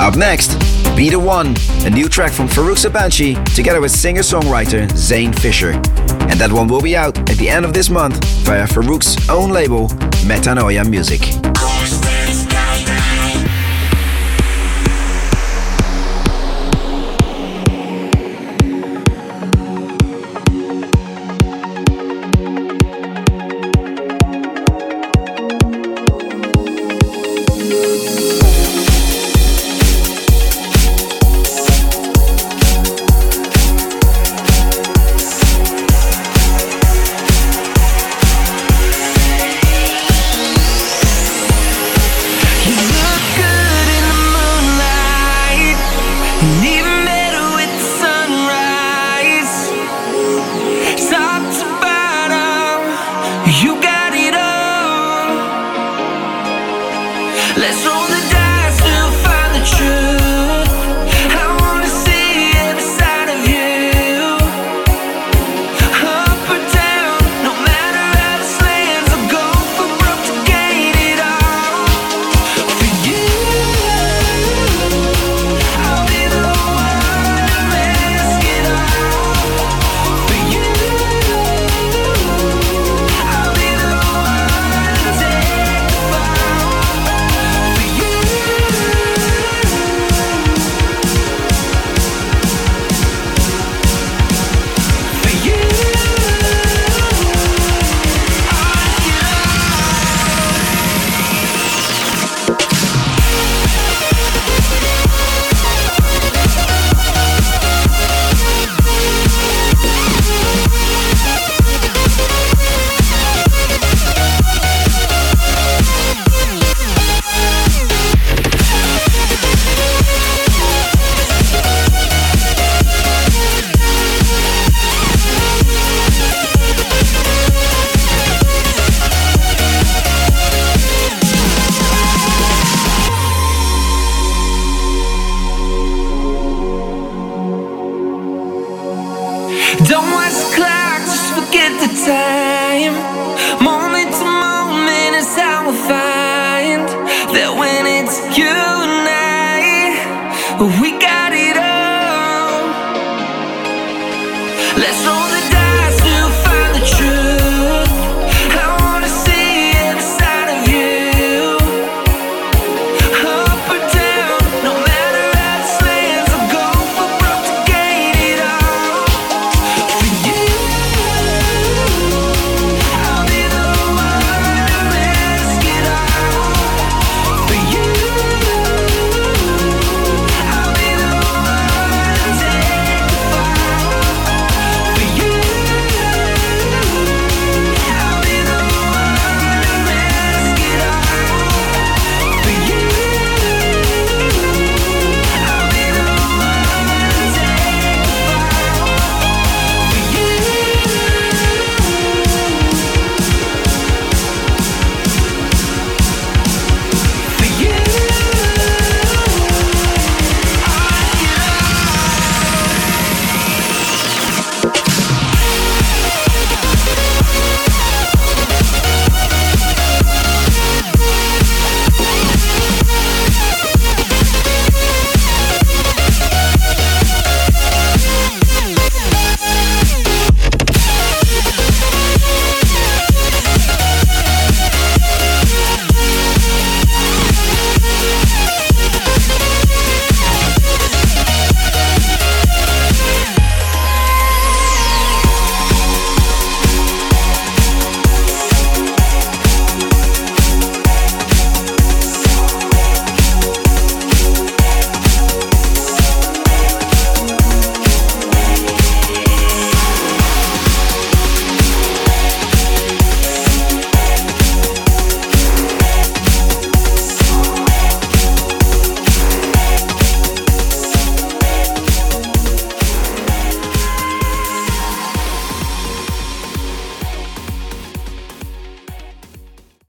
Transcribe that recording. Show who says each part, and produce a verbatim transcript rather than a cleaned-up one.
Speaker 1: Up next, Be The One, a new track from Farouk Sabanchi together with singer-songwriter Zane Fisher. And that one will be out at the end of this month via Farouk's own label, Metanoia Music.
Speaker 2: Don't watch the clock, just forget the time. Moment to moment is how I find that when it's you and I, we